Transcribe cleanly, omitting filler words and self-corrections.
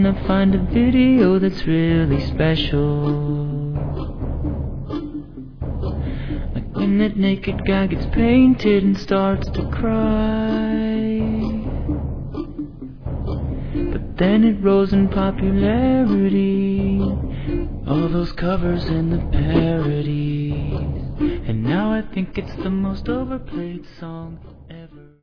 can I find a video that's really special? Like when that naked guy gets painted and starts to cry, but then it rose in popularity, all those covers and the parodies, and now I think it's the most overplayed song